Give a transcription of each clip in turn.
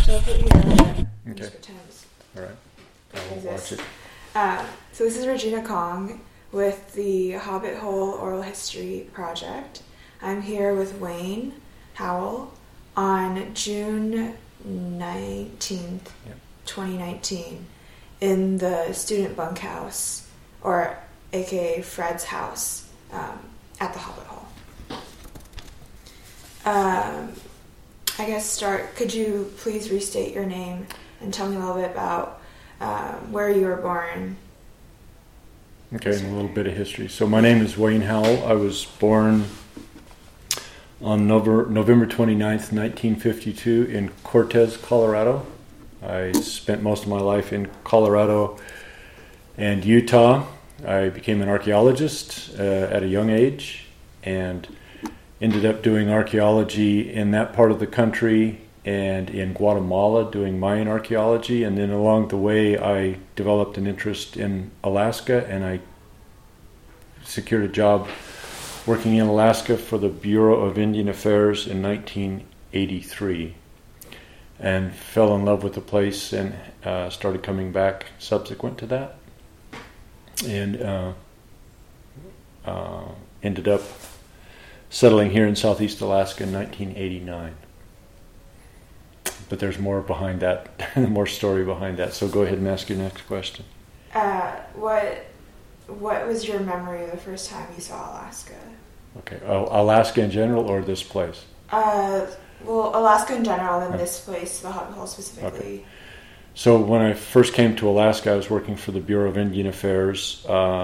So put here. Okay. Just pretend it's All right. I will exists. watch it. So this is Regina Kong with the Hobbit Hole Oral History Project. I'm here with Wayne Howell on June 19th, 2019 in the student bunkhouse, or aka Fred's house, at the Hobbit Hole. I guess could you please restate your name and tell me a little bit about where you were born? Okay, and a little bit of history. So my name is Wayne Howell. I was born on November 29th, 1952 in Cortez, Colorado. I spent most of my life in Colorado and Utah. I became an archaeologist at a young age and ended up doing archaeology in that part of the country and in Guatemala doing Mayan archaeology. And then along the way I developed an interest in Alaska, and I secured a job working in Alaska for the Bureau of Indian Affairs in 1983 and fell in love with the place and started coming back subsequent to that, and ended up settling here in Southeast Alaska in 1989. But there's more behind that, more story behind that. So go ahead and ask your next question. What was your memory of the first time you saw Alaska? Okay, Alaska in general or this place? Well, Alaska in general, and this place, the Hobbit Hole specifically. Okay. So when I first came to Alaska, I was working for the Bureau of Indian Affairs.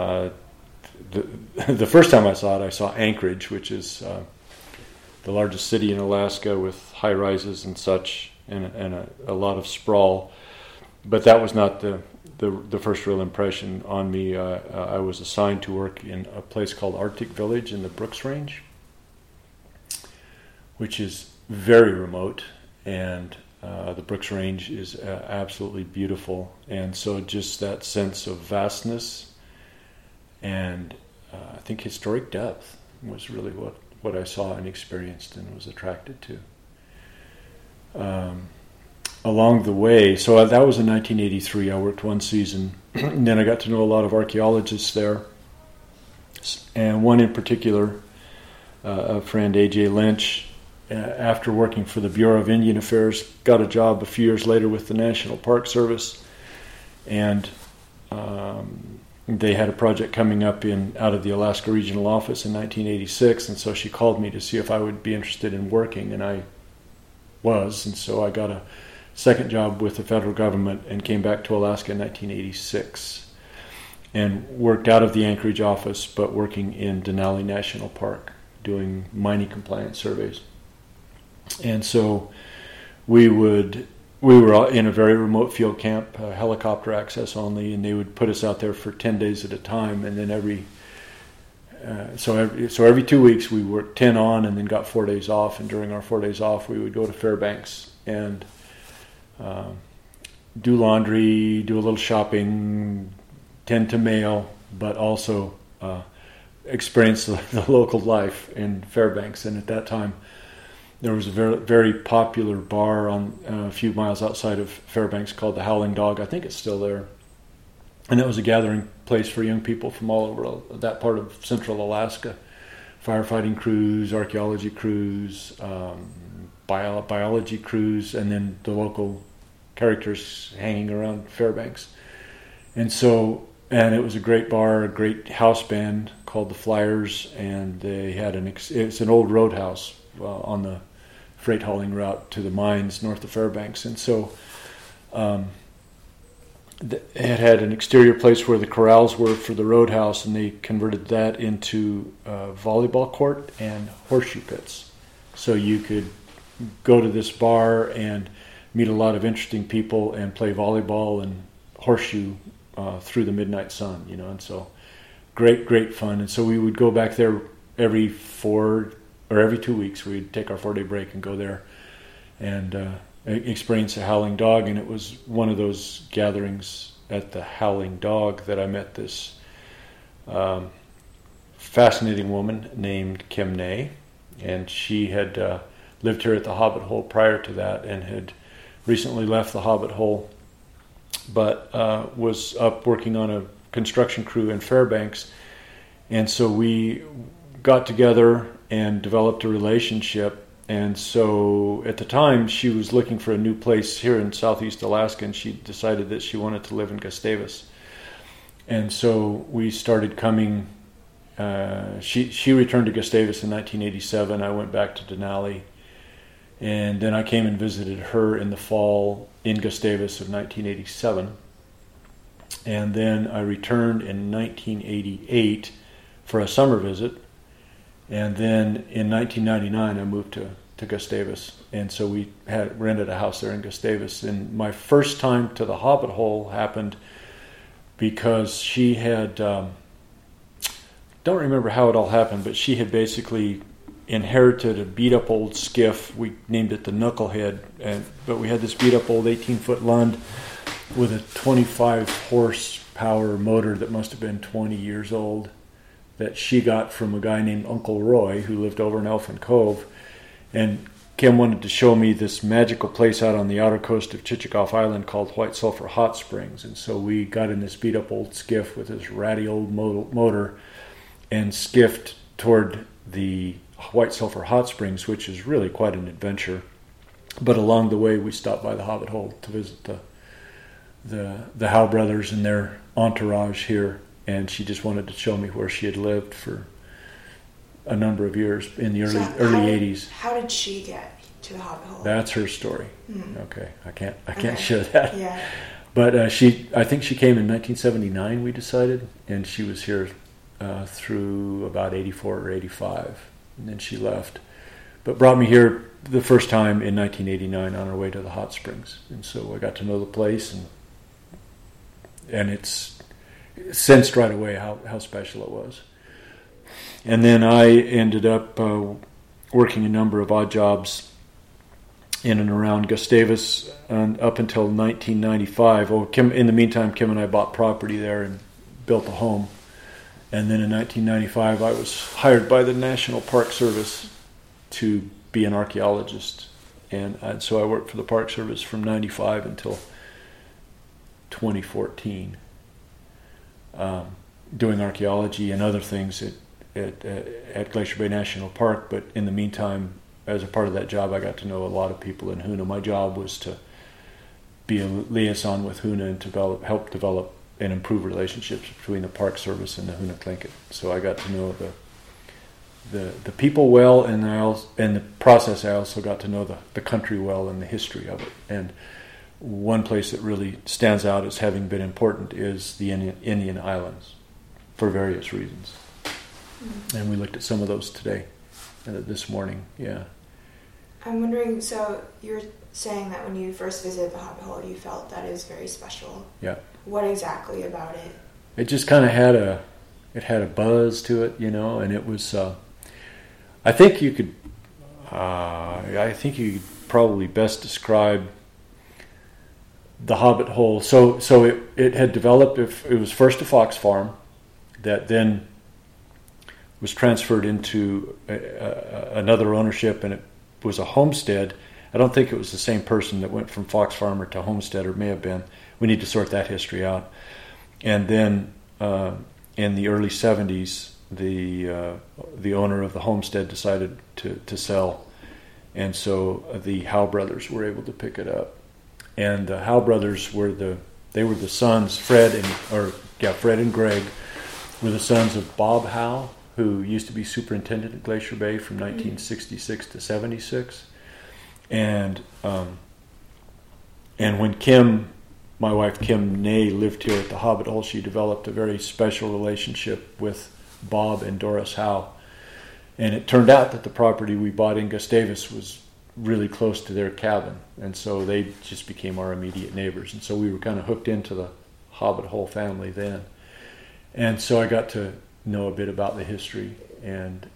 The first time I saw it, I saw Anchorage, which is the largest city in Alaska with high rises and such, and a lot of sprawl. But that was not the first real impression on me. I was assigned to work in a place called Arctic Village in the Brooks Range, which is very remote, and the Brooks Range is absolutely beautiful. And so just that sense of vastness and I think historic depth was really what I saw and experienced and was attracted to. Along the way, so that was in 1983. I worked one season, and then I got to know a lot of archaeologists there, and one in particular, a friend, A.J. Lynch, after working for the Bureau of Indian Affairs, got a job a few years later with the National Park Service, and they had a project coming up out of the Alaska Regional Office in 1986, and so she called me to see if I would be interested in working, and I was, and so I got a second job with the federal government and came back to Alaska in 1986 and worked out of the Anchorage office, but working in Denali National Park doing mining compliance surveys. And so we were in a very remote field camp, helicopter access only, and they would put us out there for 10 days at a time, and then every 2 weeks we worked 10 on and then got 4 days off, and during our 4 days off we would go to Fairbanks and do laundry, do a little shopping, tend to mail, but also experience the local life in Fairbanks. And at that time there was a very, very popular bar on a few miles outside of Fairbanks called the Howling Dog. I think it's still there. And it was a gathering place for young people from all over that part of central Alaska. Firefighting crews, archaeology crews, biology crews, and then the local characters hanging around Fairbanks. And it was a great bar, a great house band called the Flyers, and they had it's an old roadhouse on the freight hauling route to the mines north of Fairbanks. And so it had an exterior place where the corrals were for the roadhouse, and they converted that into a volleyball court and horseshoe pits. So you could go to this bar and meet a lot of interesting people and play volleyball and horseshoe through the midnight sun, and so great fun. And so we would go back there every 2 weeks. We'd take our 4-day break and go there and experience a Howling Dog. And it was one of those gatherings at the Howling Dog that I met this fascinating woman named Kim Nay, and she had lived here at the Hobbit Hole prior to that and had recently left the Hobbit Hole, but was up working on a construction crew in Fairbanks. And so we got together and developed a relationship. And so at the time, she was looking for a new place here in Southeast Alaska, and she decided that she wanted to live in Gustavus. And so we started coming. She returned to Gustavus in 1987. I went back to Denali. And then I came and visited her in the fall in Gustavus of 1987. And then I returned in 1988 for a summer visit. And then in 1999 I moved to Gustavus. And so we had rented a house there in Gustavus. And my first time to the Hobbit Hole happened because she had, don't remember how it all happened, but she had basically inherited a beat-up old skiff. We named it the Knucklehead, but we had this beat-up old 18-foot Lund with a 25-horsepower motor that must have been 20 years old that she got from a guy named Uncle Roy who lived over in Elfin Cove. And Kim wanted to show me this magical place out on the outer coast of Chichagof Island called White Sulphur Hot Springs. And so we got in this beat-up old skiff with this ratty old motor and skiffed toward the White Sulphur Hot Springs, which is really quite an adventure. But along the way, we stopped by the Hobbit Hole to visit the Howe brothers and their entourage here, and she just wanted to show me where she had lived for a number of years in the early 80s. How did she get to the Hobbit Hole? That's her story. Mm. Okay, I can't share that. Yeah. But I think she came in 1979. We decided, and she was here through about 84 or 85. And then she left, but brought me here the first time in 1989 on our way to the hot springs. And so I got to know the place, and it's sensed right away how special it was. And then I ended up working a number of odd jobs in and around Gustavus up until 1995. In the meantime, Kim and I bought property there and built a home. And then in 1995, I was hired by the National Park Service to be an archaeologist. And so I worked for the Park Service from 95 until 2014, doing archaeology and other things at Glacier Bay National Park. But in the meantime, as a part of that job, I got to know a lot of people in Hoonah. My job was to be a liaison with Hoonah and help develop and improve relationships between the Park Service and the Hoonah Tlingit. So I got to know the people well, and in the process I also got to know the country well and the history of it. And one place that really stands out as having been important is the Indian Islands, for various reasons. Mm-hmm. And we looked at some of those today, this morning. Yeah. I'm wondering, so you're saying that when you first visited the Hobbit Hole, you felt that it was very special. Yeah. What exactly about it? It just kind of had a buzz to it, and it was. I think you could probably best describe the Hobbit Hole. So it had developed. It was first a fox farm, that then was transferred into another ownership, and it was a homestead. I don't think it was the same person that went from fox farmer to homestead, or may have been. We need to sort that history out. And then in the early 70s, the owner of the homestead decided to sell, and so the Howe brothers were able to pick it up. And the Howe brothers were the sons. Fred and Greg were the sons of Bob Howe, who used to be superintendent at Glacier Bay from 1966 to 76. And when Kim, my wife Kim Ney, lived here at the Hobbit Hole, she developed a very special relationship with Bob and Doris Howe. And it turned out that the property we bought in Gustavus was really close to their cabin. And so they just became our immediate neighbors. And so we were kind of hooked into the Hobbit Hole family then. And so I got to know a bit about the history and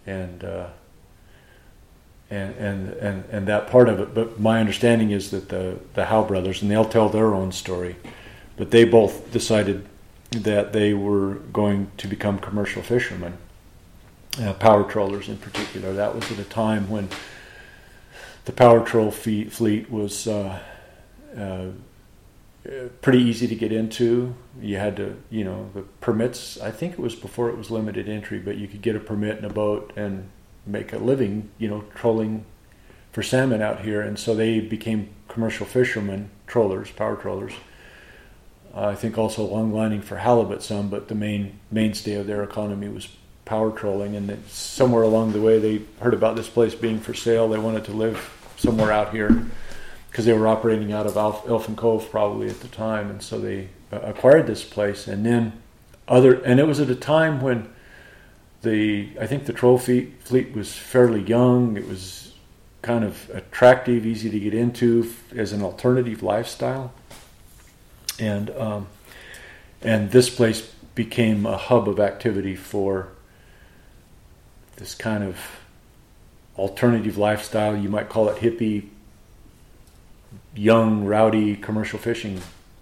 that part of it. But my understanding is that the Howe brothers, and they'll tell their own story, but they both decided that they were going to become commercial fishermen, power trawlers in particular. That was at a time when the power troll fleet was pretty easy to get into. You had to, the permits, I think it was before it was limited entry, but you could get a permit in a boat and make a living, trolling for salmon out here. And so they became commercial fishermen, trollers, power trollers. I think also long lining for halibut some, but the mainstay of their economy was power trolling. And then somewhere along the way, they heard about this place being for sale. They wanted to live somewhere out here because they were operating out of Elfin Cove probably at the time. And so they acquired this place. And then and it was at a time when I think the troll fleet was fairly young. It was kind of attractive, easy to get into as an alternative lifestyle. And this place became a hub of activity for this kind of alternative lifestyle. You might call it hippie, young, rowdy commercial fishing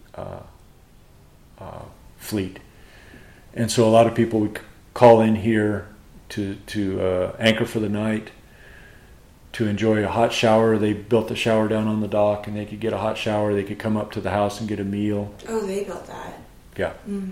fleet. And so a lot of people would call in here to anchor for the night, to enjoy a hot shower. They built a shower down on the dock, and they could get a hot shower. They could come up to the house and get a meal. Oh, they built that. Yeah.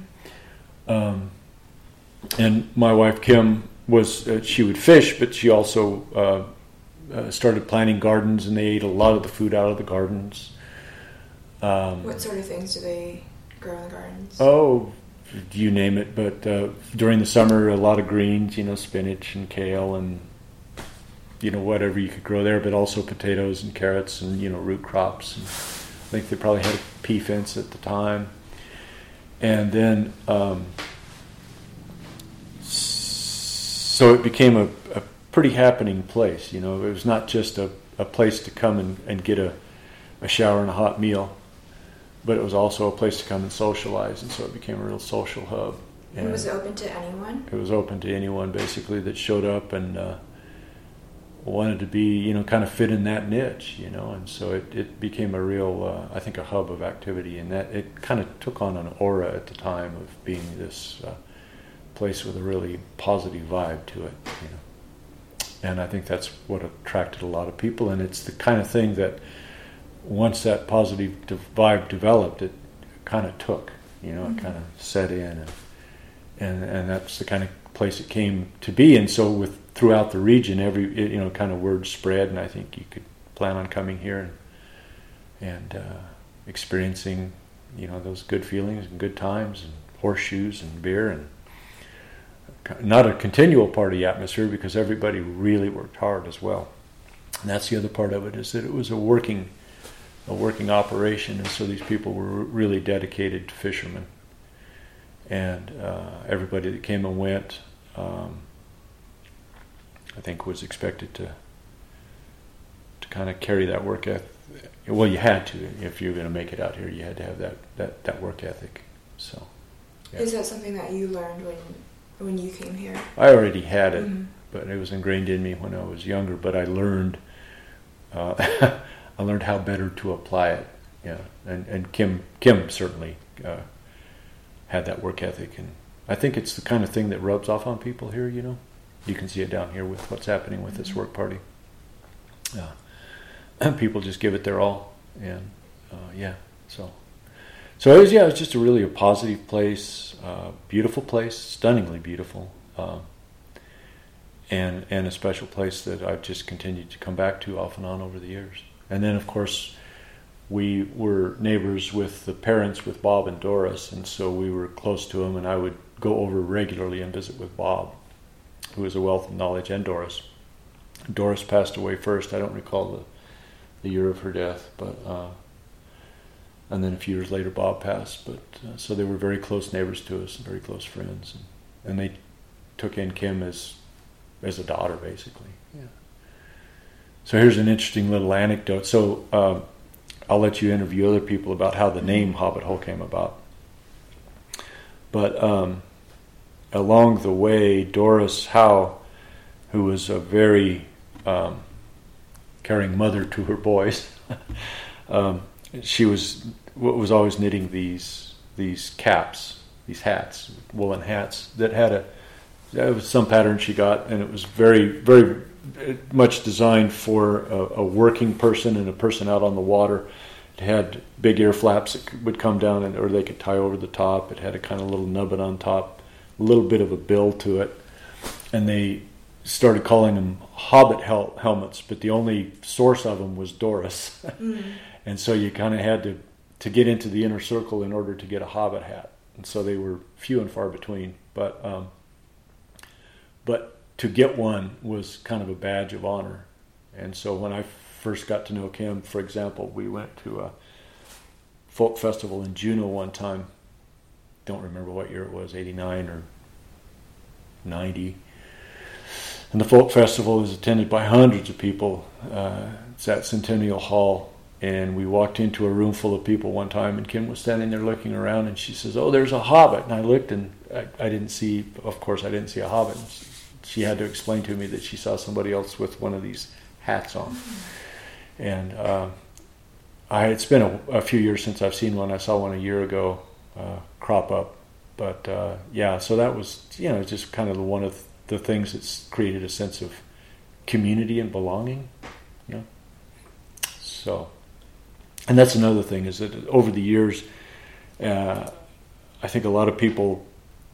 And my wife Kim she would fish, but she also started planting gardens, and they ate a lot of the food out of the gardens. What sort of things do they grow in the gardens? Oh, you name it. But during the summer, a lot of greens, spinach and kale and whatever you could grow there, but also potatoes and carrots and, root crops. And I think they probably had a pea fence at the time. And then, so it became a pretty happening place. It was not just a place to come and get a shower and a hot meal, but it was also a place to come and socialize. And so it became a real social hub. And was it open to anyone? It was open to anyone, basically, that showed up and wanted to be, kind of fit in that niche, and so it became a real, I think, a hub of activity, and that it kind of took on an aura at the time of being this place with a really positive vibe to it, and I think that's what attracted a lot of people, and it's the kind of thing that once that positive vibe developed, it kind of took, it kind of set in, and that's the kind of place it came to be, and so throughout the region, kind of word spread, and I think you could plan on coming here and experiencing, those good feelings and good times and horseshoes and beer, and not a continual party atmosphere because everybody really worked hard as well. And that's the other part of it, is that it was a working operation, and so these people were really dedicated fishermen, and everybody that came and went, I think, was expected to kind of carry that work ethic. Well, you had to. If you were going to make it out here, you had to have that work ethic. So, yeah. Is that something that you learned when you came here? I already had it, but it was ingrained in me when I was younger. But I learned how better to apply it. Yeah, and Kim certainly had that work ethic, and I think it's the kind of thing that rubs off on people here. You can see it down here with what's happening with this work party. People just give it their all, and so it was just a positive place, beautiful place, stunningly beautiful, and a special place that I've just continued to come back to off and on over the years. And then, of course, we were neighbors with the parents, with Bob and Doris, and so we were close to them, and I would go over regularly and visit with Bob, who was a wealth of knowledge, and Doris. Doris passed away first. I don't recall the year of her death, but and then a few years later Bob passed. But so they were very close neighbors to us, and very close friends, and they took in Kim as a daughter, basically. Yeah. So here's an interesting little anecdote. So I'll let you interview other people about how the name Hobbit Hole came about. But along the way, Doris Howe, who was a very caring mother to her boys, she was always knitting these caps, these hats, woolen hats that had that was some pattern she got, and it was very, very much designed for a working person and a person out on the water. It had big ear flaps that would come down, or they could tie over the top. It had a kind of little nubbin on top, a little bit of a bill to it. And they started calling them Hobbit helmets, but the only source of them was Doris. Mm-hmm. And so you kind of had to get into the inner circle in order to get a Hobbit hat. And so they were few and far between. But to get one was kind of a badge of honor. And so when I first got to know Kim, for example, we went to a folk festival in Juneau one time. Don't remember what year it was, 89 or 90. And the folk festival is attended by hundreds of people. It's at Centennial Hall. And we walked into a room full of people one time, and Kim was standing there looking around, and she says, "Oh, there's a Hobbit." And I looked, and I didn't see a Hobbit. She had to explain to me that she saw somebody else with one of these hats on. And it's been a few years since I've seen one. I saw one a year ago crop up. But so that was, just kind of one of the things that's created a sense of community and belonging. So, and that's another thing, is that over the years, I think a lot of people,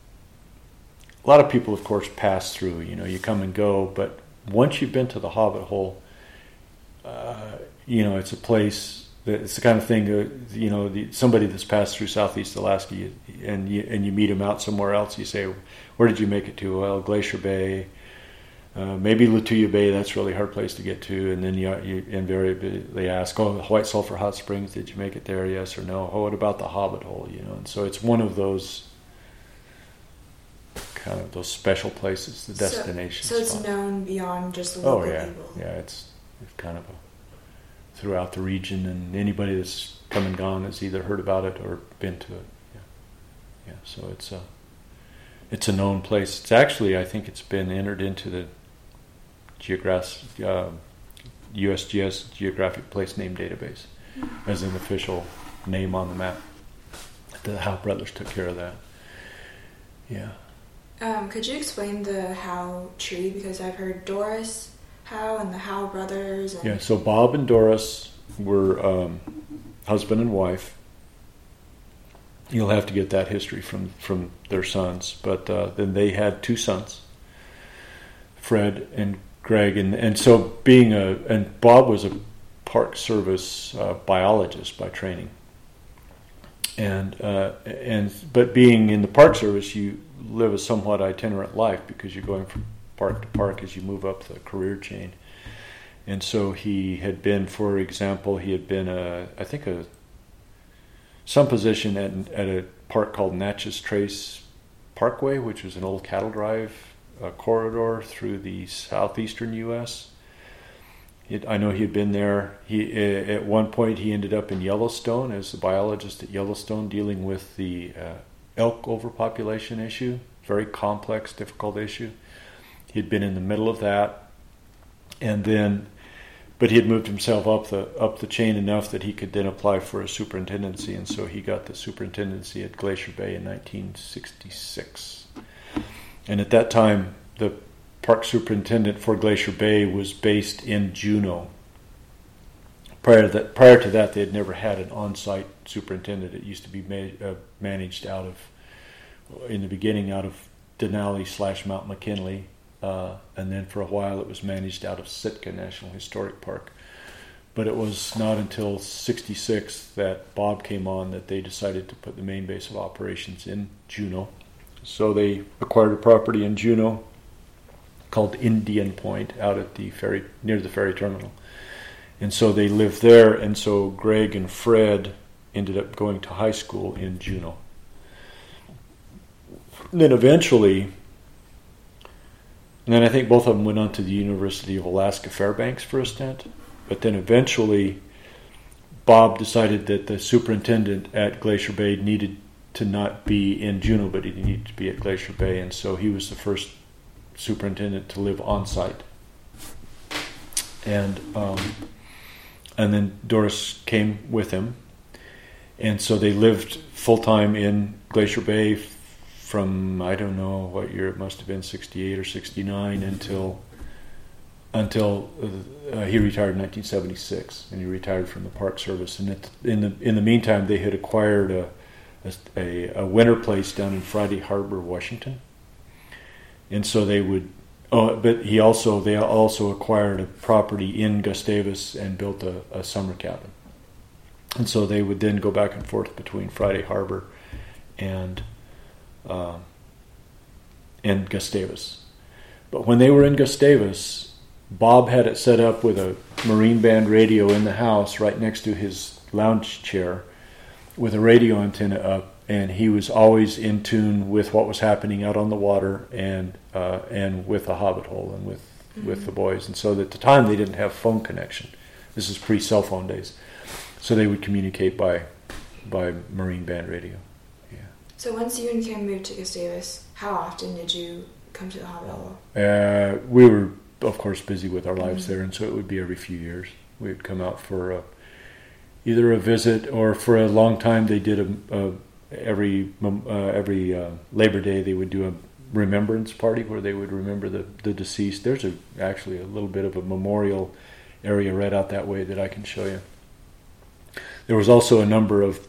of course, pass through. You come and go, but once you've been to the Hobbit Hole, it's a place that it's the kind of thing. Somebody that's passed through Southeast Alaska, and you meet them out somewhere else. You say, "Where did you make it to?" "Well, Glacier Bay, maybe Lituya Bay. That's a really hard place to get to." And then you invariably ask, "Oh, White Sulphur Hot Springs. Did you make it there? Yes or no?" "Oh, what about the Hobbit Hole?" And so it's one of those kind of those special places, the destination. So it's known beyond just the local people. Yeah, it's kind of throughout the region, and anybody that's come and gone has either heard about it or been to it. Yeah. So it's a known place. It's actually, I think it's been entered into the USGS Geographic Place Name Database as an official name on the map. The Howe brothers took care of that. Yeah. Could you explain the Howe tree? Because I've heard Doris Howe and the Howe brothers. Yeah, so Bob and Doris were husband and wife. You'll have to get that history from their sons. But then they had two sons, Fred and Greg. And so and Bob was a Park Service biologist by training. But being in the Park Service, you live a somewhat itinerant life because you're going from park to park as you move up the career chain. And so he had been, for example, some position at a park called Natchez Trace Parkway, which was an old cattle drive corridor through the southeastern U.S. I know he had been there. At one point he ended up in Yellowstone as the biologist at Yellowstone, dealing with the elk overpopulation issue, very complex, difficult issue. He had been in the middle of that, but he had moved himself up the chain enough that he could then apply for a superintendency, and so he got the superintendency at Glacier Bay in 1966. And at that time, the park superintendent for Glacier Bay was based in Juneau. Prior to that, they had never had an on-site superintendent. It used to be managed in the beginning out of Denali / Mount McKinley, and then for a while it was managed out of Sitka National Historic Park. But it was not until '66 that Bob came on that they decided to put the main base of operations in Juneau. So they acquired a property in Juneau called Indian Point out at near the ferry terminal. And so they lived there, and so Greg and Fred ended up going to high school in Juneau. And then eventually, I think both of them went on to the University of Alaska Fairbanks for a stint, but then eventually Bob decided that the superintendent at Glacier Bay needed to not be in Juneau, but he needed to be at Glacier Bay, and so he was the first superintendent to live on site. And then Doris came with him, and so they lived full-time in Glacier Bay from, I don't know what year, it must have been 68 or 69 until until he retired in 1976, and he retired from the Park Service. And in the meantime, they had acquired a winter place down in Friday Harbor, Washington, and so they would. But they also acquired a property in Gustavus and built a summer cabin, and so they would then go back and forth between Friday Harbor and Gustavus. But when they were in Gustavus, Bob had it set up with a Marine Band radio in the house right next to his lounge chair with a radio antenna up, and he was always in tune with what was happening out on the water and with the Hobbit Hole and with the boys. And so at the time they didn't have phone connection. This is pre-cell phone days. So they would communicate by Marine Band radio. Yeah. So once you and Kim moved to Gustavus, how often did you come to the Hobbit Hole? We were, of course, busy with our lives there, and so it would be every few years. We would come out for either a visit, or for a long time they did every Labor Day they would do a remembrance party where they would remember the deceased. There's actually a little bit of a memorial area right out that way that I can show you. There was also a number of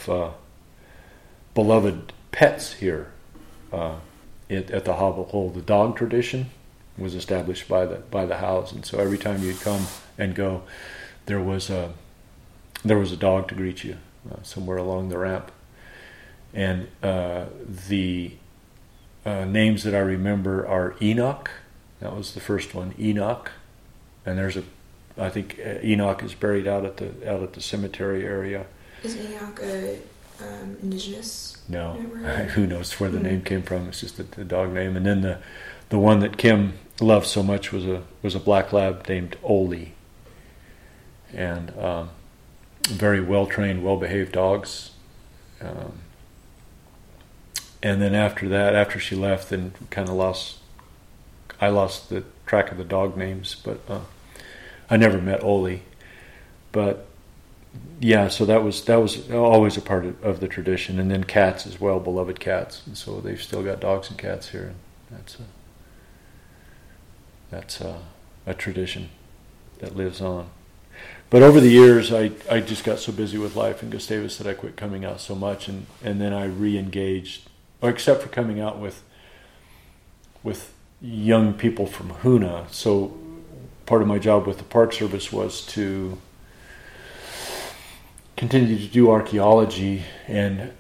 beloved pets here at the Hobbit Hole. The dog tradition was established by the house, and so every time you'd come and go, there was a dog to greet you somewhere along the ramp. And the names that I remember are Enoch. That was the first one, Enoch. And I think Enoch is buried out at the cemetery area. Is Enoch indigenous? No, who knows where the name came from? It's just the dog name. And then the one that Kim loved so much was a black lab named Oli. And very well trained, well behaved dogs. And then after she left, then I lost the track of the dog names, but I never met Oli. But yeah, so that was always a part of the tradition. And then cats as well, beloved cats. And so they've still got dogs and cats here. And that's a tradition that lives on. But over the years, I just got so busy with life in Gustavus that I quit coming out so much, and then I re-engaged, except for coming out with young people from Hoonah. So part of my job with the Park Service was to continue to do archaeology and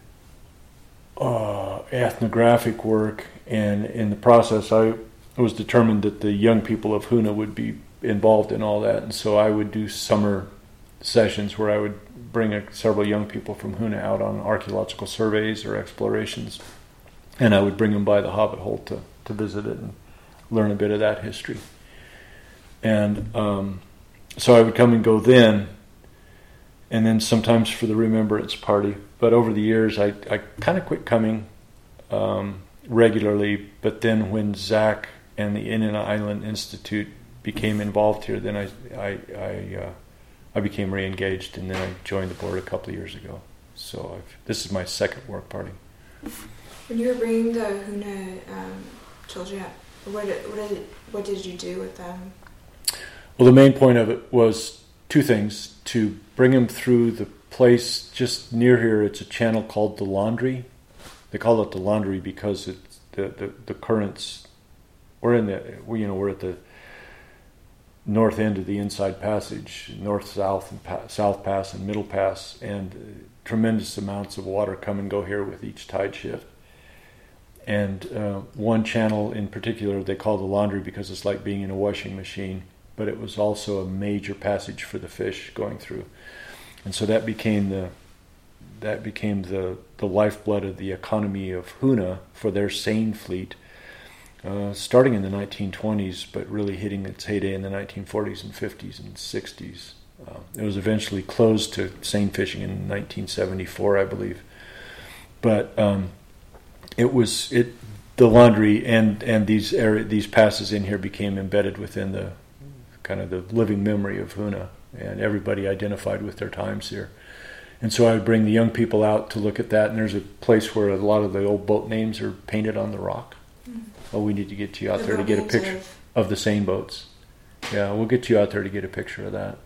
ethnographic work, and in the process I was determined that the young people of Hoonah would be involved in all that, and so I would do summer sessions where I would bring several young people from Hoonah out on archaeological surveys or explorations, and I would bring them by the Hobbit Hole to visit it and learn a bit of that history. And so I would come and go then, and then sometimes for the remembrance party. But over the years, I kind of quit coming regularly. But then when Zach and the Innan Island Institute became involved here, then I became re-engaged, and then I joined the board a couple of years ago. So this is my second work party. When you were bringing the Hoonah children up, what did you do with them? Well, the main point of it was two things: to bring them through the place just near here. It's a channel called the Laundry. They call it the Laundry because it's the currents. We're at the north end of the Inside Passage, north-south and South Pass and Middle Pass, and tremendous amounts of water come and go here with each tide shift. And one channel in particular they call the Laundry because it's like being in a washing machine, but it was also a major passage for the fish going through. And so that became the lifeblood of the economy of Hoonah for their seine fleet, starting in the 1920s, but really hitting its heyday in the 1940s and 50s and 60s. It was eventually closed to seine fishing in 1974, I believe. But the Laundry and these passes in here became embedded within the kind of the living memory of Hoonah, and everybody identified with their times here. And so I would bring the young people out to look at that, and there's a place where a lot of the old boat names are painted on the rock. Oh, we need to get you out there to get a picture of the seine boats. Yeah, we'll get you out there to get a picture of that.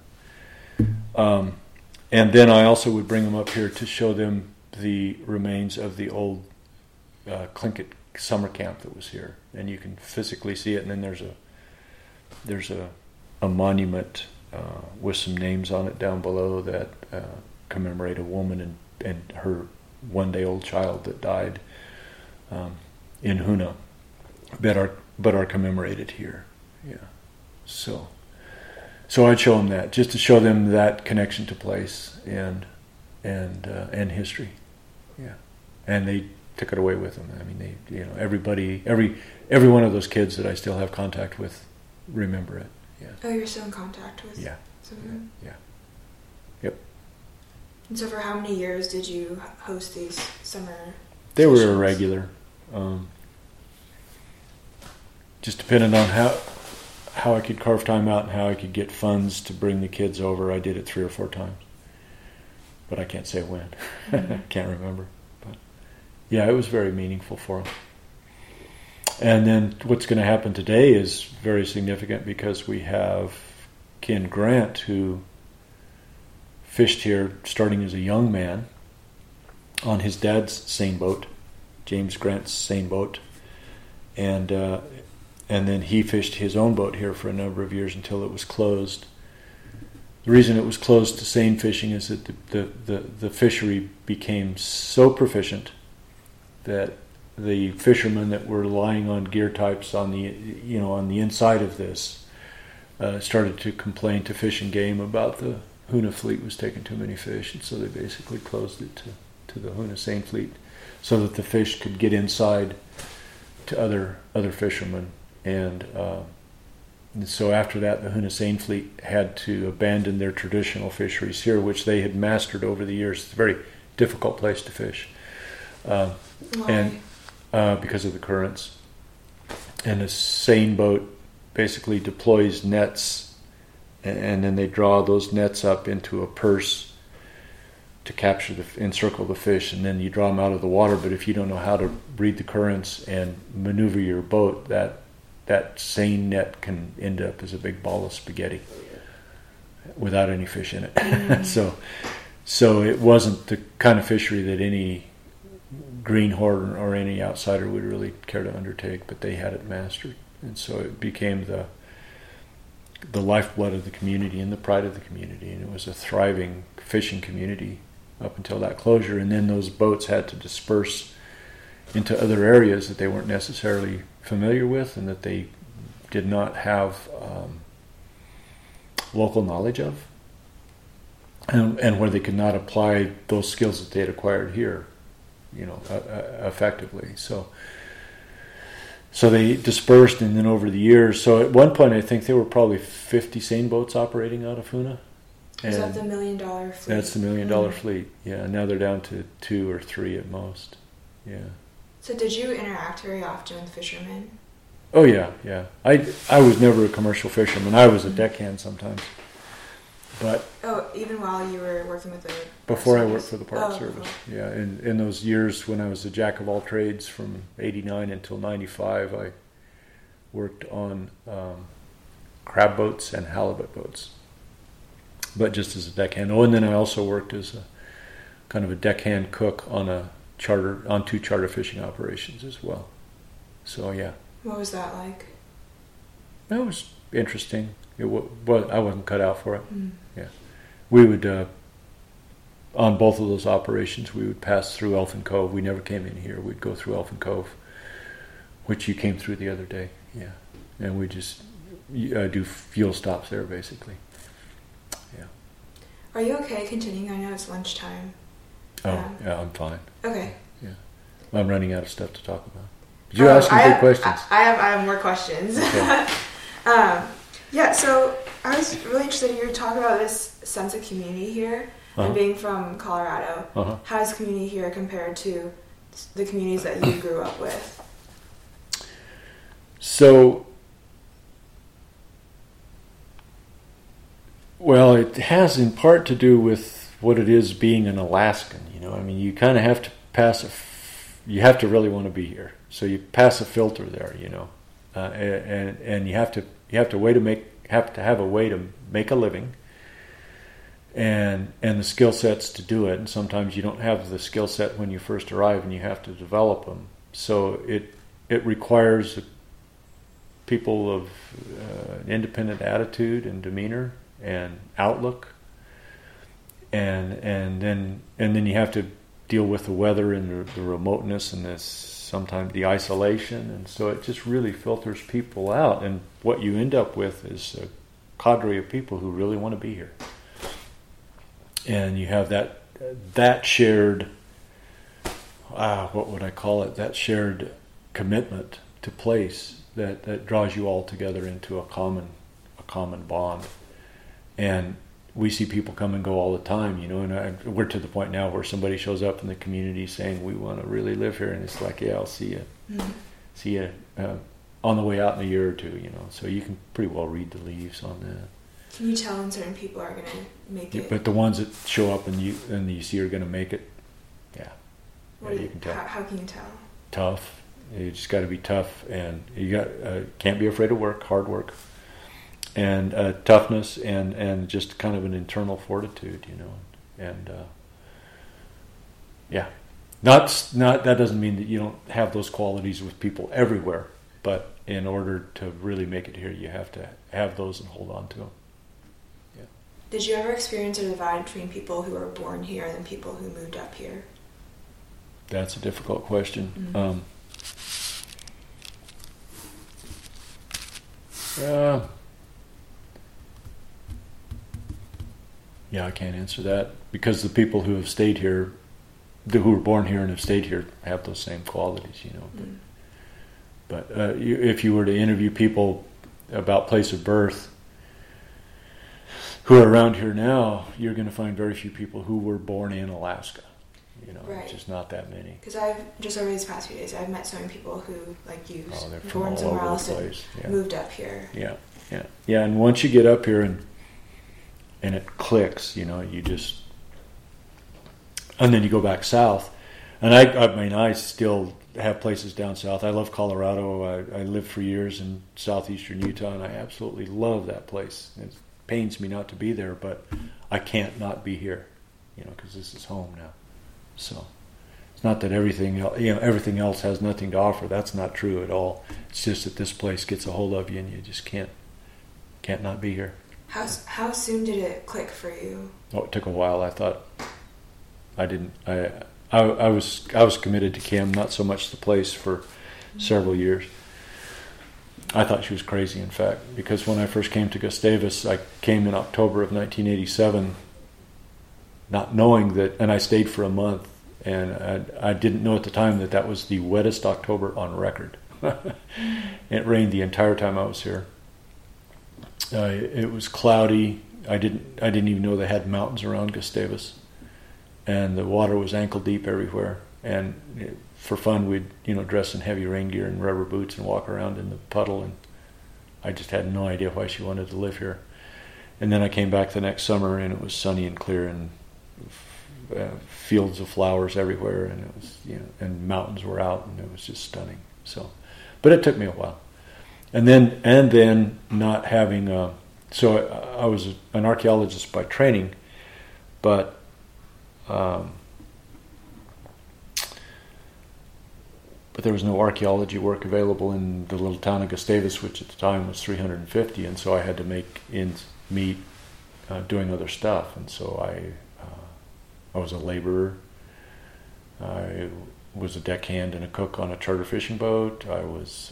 And then I also would bring them up here to show them the remains of the old Tlingit summer camp that was here, and you can physically see it. And then there's a monument with some names on it down below that commemorate a woman and her one-day-old child that died in Hoona, but are commemorated here. Yeah, so I'd show them that, just to show them that connection to place and history. Yeah, and they took it away with them. I mean, everybody, every one of those kids that I still have contact with, remember it. Yeah. Oh, you're still in contact with? Yeah. Some of them? Yeah. Yep. And so, for how many years did you host these summer? They were sessions? irregular. Just depending on how I could carve time out and how I could get funds to bring the kids over. I did it 3 or 4 times, but I can't say when. Mm-hmm. Can't remember. But yeah, it was very meaningful for them. And then what's going to happen today is very significant because we have Ken Grant, who fished here starting as a young man on his dad's seine boat, James Grant's seine boat, and then he fished his own boat here for a number of years until it was closed. The reason it was closed to seine fishing is that the fishery became so proficient that the fishermen that were relying on gear types on the inside of this started to complain to Fish and Game about the Hoona fleet was taking too many fish, and so they basically closed it to the Hoona seine fleet so that the fish could get inside to other fishermen. And so after that, the Hoona seine fleet had to abandon their traditional fisheries here, which they had mastered over the years. It's a very difficult place to fish. Why? And because of the currents. And a seine boat basically deploys nets, and then they draw those nets up into a purse to capture encircle the fish, and then you draw them out of the water. But if you don't know how to read the currents and maneuver your boat, that seine net can end up as a big ball of spaghetti without any fish in it. Mm. So it wasn't the kind of fishery that any greenhorn or any outsider would really care to undertake, but they had it mastered, and so it became the lifeblood of the community and the pride of the community, and it was a thriving fishing community up until that closure. And then those boats had to disperse into other areas that they weren't necessarily familiar with and that they did not have local knowledge of, and where they could not apply those skills that they had acquired here, effectively. So they dispersed, and then over the years, so at one point I think there were probably 50 seine boats operating out of Hoona. Is that the $1 million fleet? That's the $1 million fleet. Yeah, now they're down to 2 or 3 at most. Yeah. So did you interact very often with fishermen? Oh yeah. I was never a commercial fisherman. I was a deckhand sometimes. But even while you were working with the before Park I worked Service? for the Park Service. Cool. Yeah, in those years when I was a jack of all trades from 89 until 95, I worked on crab boats and halibut boats, but just as a deckhand. Oh, and then I also worked as a kind of a deckhand cook on 2 charter fishing operations as well. So yeah. What was that like? That was interesting. I wasn't cut out for it. Mm. Yeah, we would on both of those operations we would pass through Elfin Cove. We never came in here. We'd go through Elfin Cove, which you came through the other day. Yeah, and we just do fuel stops there basically. Yeah. Are you okay continuing? I know it's lunchtime. Yeah, I'm fine. Okay. Yeah, I'm running out of stuff to talk about. Did you ask some good questions? I have more questions. Okay. Yeah, so I was really interested in your talk about this sense of community here, and being from Colorado. How is community here compared to the communities that you grew up with? So, well, it has in part to do with what it is being an Alaskan. I mean, you kind of have to you have to really want to be here. So you pass a filter there, and you have to have to have a way to make a living, and the skill sets to do it. And sometimes you don't have the skill set when you first arrive, and you have to develop them. So it requires people of independent attitude and demeanor and outlook, and then you have to deal with the weather and the remoteness and sometimes the isolation, and so it just really filters people out. And what you end up with is a cadre of people who really want to be here, and you have that shared what would I call it? That shared commitment to place that draws you all together into a common bond. And we see people come and go all the time, and we're to the point now where somebody shows up in the community saying, we want to really live here, and it's like, yeah, I'll see you. Mm-hmm. See you on the way out in a year or two, so you can pretty well read the leaves on that. Can you tell when certain people are going to make it? But the ones that show up and you see are going to make it, yeah. You can tell. How can you tell? Tough. You just got to be tough, and you can't be afraid of work, hard work. And toughness and just kind of an internal fortitude, and not that doesn't mean that you don't have those qualities with people everywhere, but in order to really make it here, you have to have those and hold on to them. Yeah. Did you ever experience a divide between people who were born here and people who moved up here? That's a difficult question. Mm-hmm. Yeah, I can't answer that because the people who have stayed here, who were born here and have stayed here, have those same qualities, But if you were to interview people about place of birth who are around here now, you're going to find very few people who were born in Alaska. Right. Just not that many. Because I've just over these past few days, I've met so many people who, like you, they're born somewhere else and moved up here. Yeah. And once you get up here and it clicks, you just, and then you go back south. And I still have places down south. I love Colorado. I lived for years in southeastern Utah, and I absolutely love that place. It pains me not to be there, but I can't not be here, because this is home now. So it's not that everything else has nothing to offer. That's not true at all. It's just that this place gets a hold of you, and you just can't not be here. How soon did it click for you? Oh, it took a while. I thought I didn't. I was committed to Kim, not so much the place, for several years. I thought she was crazy, in fact, because when I first came to Gustavus, I came in October of 1987, not knowing that, and I stayed for a month, and I didn't know at the time that was the wettest October on record. It rained the entire time I was here. It was cloudy. I didn't even know they had mountains around Gustavus, and the water was ankle deep everywhere. And for fun, we'd dress in heavy rain gear and rubber boots and walk around in the puddle. And I just had no idea why she wanted to live here. And then I came back the next summer, and it was sunny and clear, and fields of flowers everywhere, and it was and mountains were out, and it was just stunning. So, but it took me a while. And then not having so I was an archaeologist by training, but there was no archaeology work available in the little town of Gustavus, which at the time was 350, and so I had to make ends meet doing other stuff. And so I was a laborer. I was a deckhand and a cook on a charter fishing boat. I was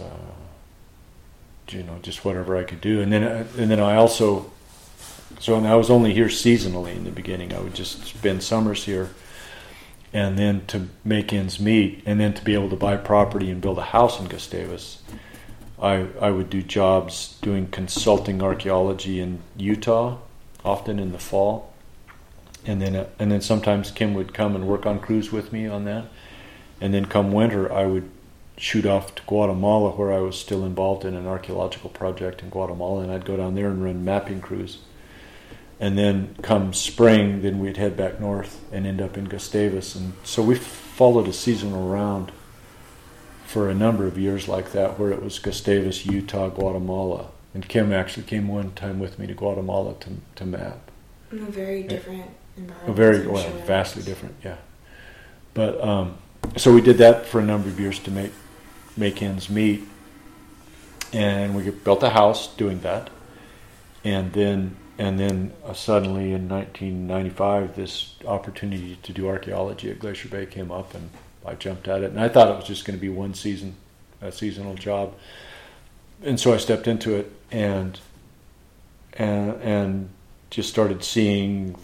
just whatever I could do. And then I also, and I was only here seasonally in the beginning. I would just spend summers here, and then to make ends meet, and then to be able to buy property and build a house in Gustavus, I would do jobs doing consulting archaeology in Utah, often in the fall, and then sometimes Kim would come and work on crews with me on that, and then come winter I would shoot off to Guatemala, where I was still involved in an archaeological project in Guatemala, and I'd go down there and run mapping crews. And then come spring, then we'd head back north and end up in Gustavus. And so we followed a seasonal round for a number of years like that, where it was Gustavus, Utah, Guatemala. And Kim actually came one time with me to Guatemala to map. In a very different environment. Vastly different, yeah. But so we did that for a number of years to make ends meet, and we built a house doing that, and then suddenly in 1995 this opportunity to do archaeology at Glacier Bay came up, and I jumped at it, and I thought it was just going to be a seasonal job, and so I stepped into it and just started seeing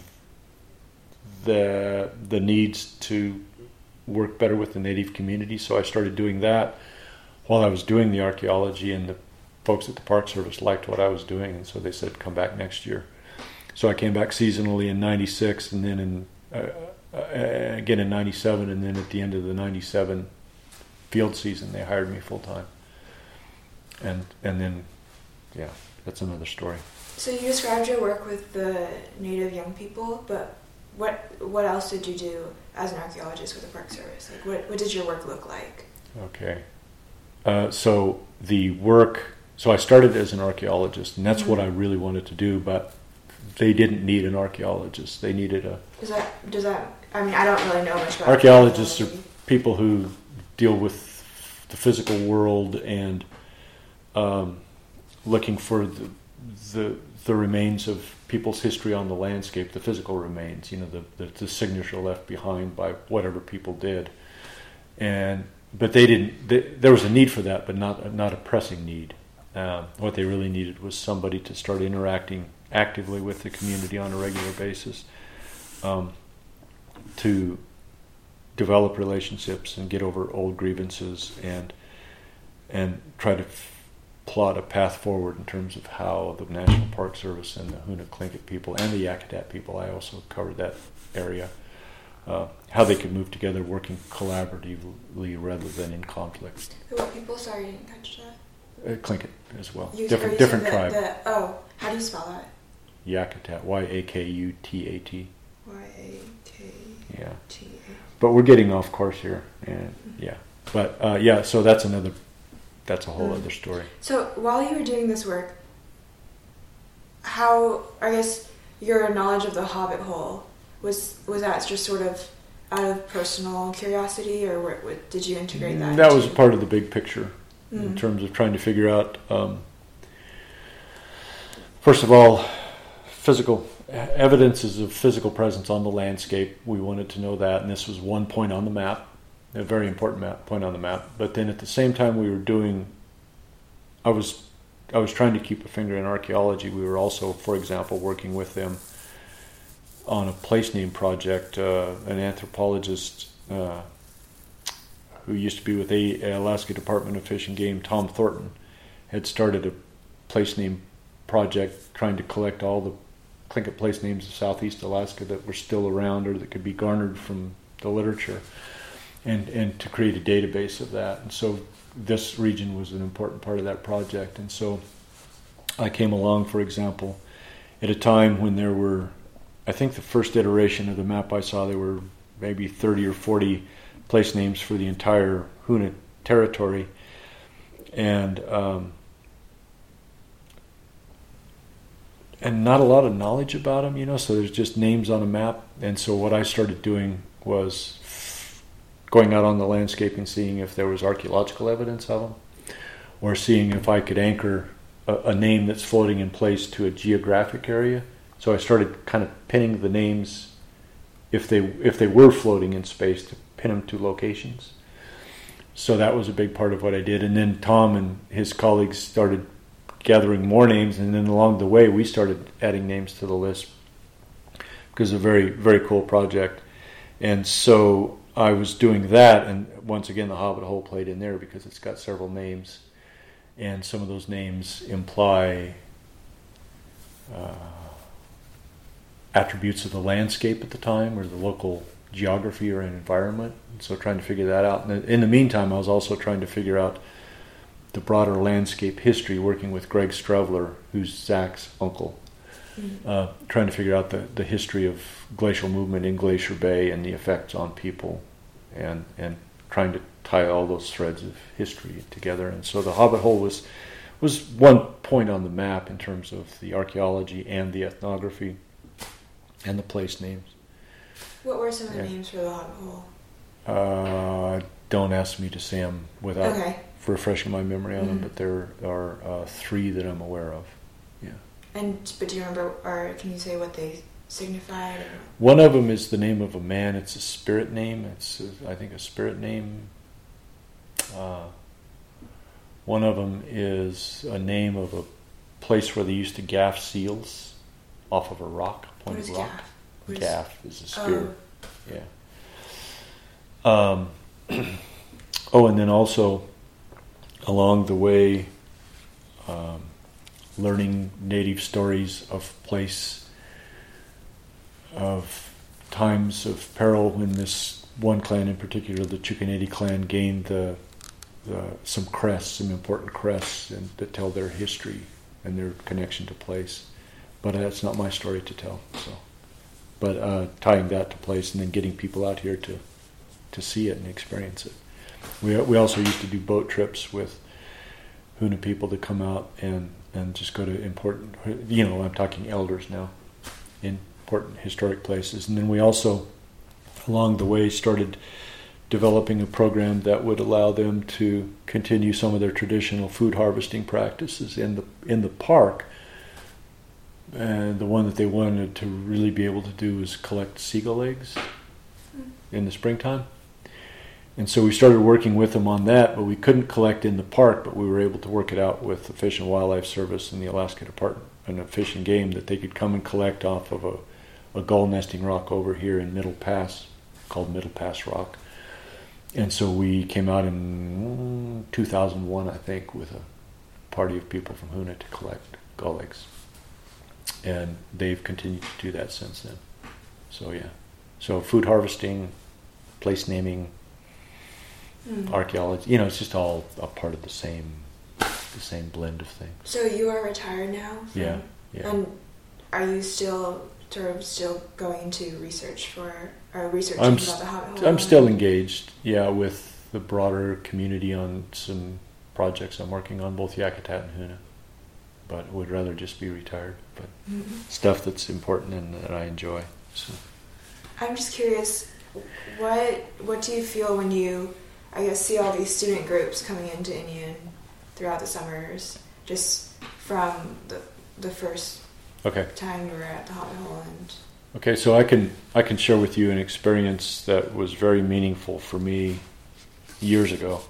the needs to work better with the native community. So I started doing that while I was doing the archaeology, and the folks at the Park Service liked what I was doing, and so they said, come back next year. So I came back seasonally in 96, and then again in 97, and then at the end of the 97 field season they hired me full time. And then, yeah, that's another story. So you described your work with the native young people, but what else did you do as an archaeologist with the Park Service? Like, what did your work look like? Okay. So I started as an archaeologist, and that's what I really wanted to do, but they didn't need an archaeologist. They needed a... Does that, I mean, I don't really know much about archaeologists are people who deal with the physical world and looking for the remains of people's history on the landscape, the physical remains, the signature left behind by whatever people did. But they didn't. There was a need for that, but not a pressing need. What they really needed was somebody to start interacting actively with the community on a regular basis, to develop relationships and get over old grievances and try to plot a path forward in terms of how the National Park Service and the Hoonah Tlingit people and the Yakutat people, I also covered that area, how they could move together working collaboratively rather than in conflict. What people? Sorry, I didn't catch that. Tlingit as well. Different tribe. How do you spell that? Yakutat, Yakutat. Yakutat. Yeah. But we're getting off course here, and yeah. But so that's a whole other story. So while you were doing this work, how, I guess, your knowledge of the Hobbit Hole, was that just sort of out of personal curiosity, or did you integrate that? That was part of the big picture in terms of trying to figure out, first of all, physical evidences of physical presence on the landscape. We wanted to know that, and this was one point on the map, a very important point on the map. But then at the same time we were doing, I was trying to keep a finger in archaeology. We were also, for example, working with them on a place name project. An anthropologist who used to be with the Alaska Department of Fish and Game, Tom Thornton, had started a place name project trying to collect all the Tlingit place names of Southeast Alaska that were still around or that could be garnered from the literature, and to create a database of that. And so this region was an important part of that project. And so I came along, for example, at a time when there were, I think the first iteration of the map I saw, there were maybe 30 or 40 place names for the entire Hoonah territory. And not a lot of knowledge about them, so there's just names on a map. And so what I started doing was going out on the landscape and seeing if there was archaeological evidence of them, or seeing if I could anchor a name that's floating in place to a geographic area. So I started kind of pinning the names, if they were floating in space, to pin them to locations. So that was a big part of what I did. And then Tom and his colleagues started gathering more names, and then along the way we started adding names to the list, because it's a very, very cool project. And so I was doing that, and once again the Hobbit Hole played in there because it's got several names, and some of those names imply attributes of the landscape at the time, or the local geography or an environment. And so trying to figure that out. And in the meantime, I was also trying to figure out the broader landscape history, working with Greg Strevler, who's Zach's uncle, trying to figure out the history of glacial movement in Glacier Bay and the effects on people, and trying to tie all those threads of history together. And so the Hobbit Hole was was one point on the map in terms of the archaeology and the ethnography and the place names. What were some of the names for the Hobbit Hole? Don't ask me to say them without refreshing my memory on them, but there are 3 that I'm aware of. Yeah. But do you remember, or can you say what they signified? One of them is the name of a man. It's a spirit name. It's, I think, a spirit name. One of them is a name of a place where they used to gaff seals off of a rock, pointed rock. Gaff is a spirit. Yeah. And then also along the way, learning native stories of place, of times of peril when this one clan in particular, the Chukaneti clan, gained some important crests that tell their history and their connection to place. But that's not my story to tell. So, but tying that to place and then getting people out here to see it and experience it. We also used to do boat trips with Huna people to come out and just go to important, I'm talking elders now, important historic places. And then we also, along the way, started developing a program that would allow them to continue some of their traditional food harvesting practices in the park. And the one that they wanted to really be able to do was collect seagull eggs in the springtime. And so we started working with them on that, but we couldn't collect in the park, but we were able to work it out with the Fish and Wildlife Service and the Alaska Department of Fish and Game, that they could come and collect off of a gull nesting rock over here in Middle Pass, called Middle Pass Rock. And so we came out in 2001, I think, with a party of people from Huna to collect gull eggs. And they've continued to do that since then. So yeah. So food harvesting, place naming, archaeology, it's just all a part of the same blend of things. So you are retired now? Yeah. And are you still going to researching about the Hobbit Hole? I'm still engaged, with the broader community on some projects I'm working on, both Yakutat and Huna. But would rather just be retired. But stuff that's important and that I enjoy. So. I'm just curious, what do you feel when you, I guess, see all these student groups coming into Indian throughout the summers, just from the first time you were at the Hobbit Hole? Okay, so I can share with you an experience that was very meaningful for me years ago.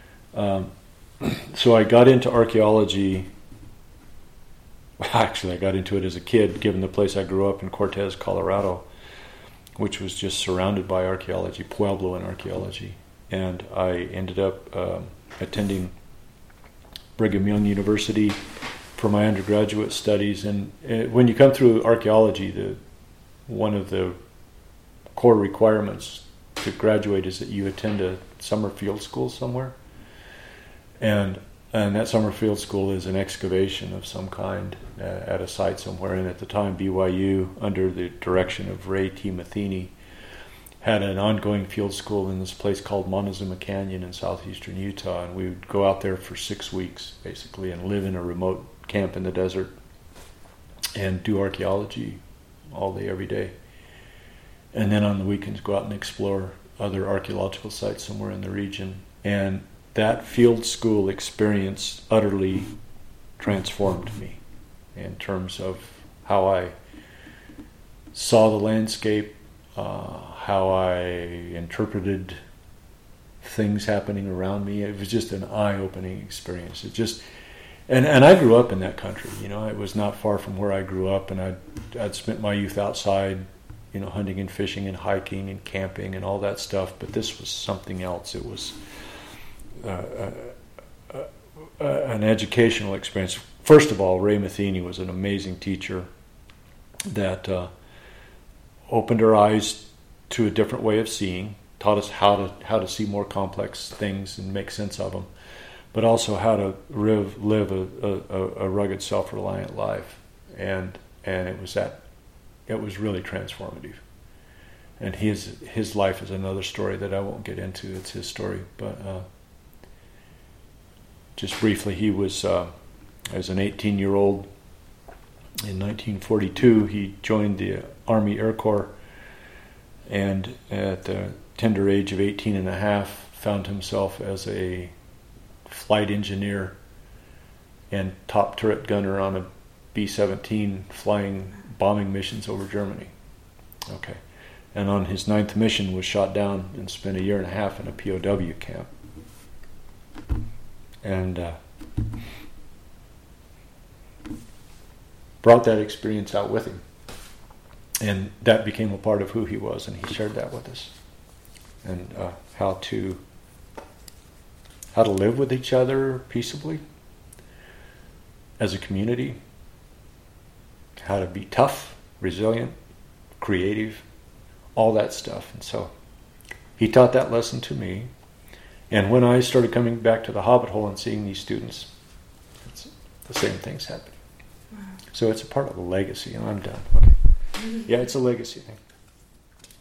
So I got into archaeology. Actually, I got into it as a kid, given the place I grew up in, Cortez, Colorado, which was just surrounded by archaeology, Puebloan archaeology. And I ended up attending Brigham Young University for my undergraduate studies. And when you come through archaeology, one of the core requirements to graduate is that you attend a summer field school somewhere. And that summer field school is an excavation of some kind at a site somewhere. And at the time, BYU, under the direction of Ray T. Matheny, had an ongoing field school in this place called Montezuma Canyon in southeastern Utah. And we would go out there for 6 weeks, basically, and live in a remote camp in the desert and do archaeology all day, every day. And then on the weekends, go out and explore other archaeological sites somewhere in the region. And that field school experience utterly transformed me in terms of how I saw the landscape, how I interpreted things happening around me. It was just an eye-opening experience. And I grew up in that country. It was not far from where I grew up, and I'd spent my youth outside, hunting and fishing and hiking and camping and all that stuff. But this was something else. It was an educational experience. First of all, Ray Matheny was an amazing teacher that opened our eyes to a different way of seeing, taught us how to see more complex things and make sense of them, but also how to live a rugged, self-reliant life. And it was really transformative. And his life is another story that I won't get into. It's his story, but just briefly, he was As an 18-year-old in 1942, he joined the Army Air Corps, and at the tender age of 18 and a half, found himself as a flight engineer and top turret gunner on a B-17 flying bombing missions over Germany. Okay. And on his 9th mission was shot down and spent a year and a half in a POW camp. And brought that experience out with him. And that became a part of who he was, and he shared that with us. And how to live with each other peaceably as a community, how to be tough, resilient, creative, all that stuff. And so he taught that lesson to me. And when I started coming back to the Hobbit Hole and seeing these students, it's the same things happening. Wow. So it's a part of a legacy, and I'm done. Okay. Yeah, it's a legacy thing.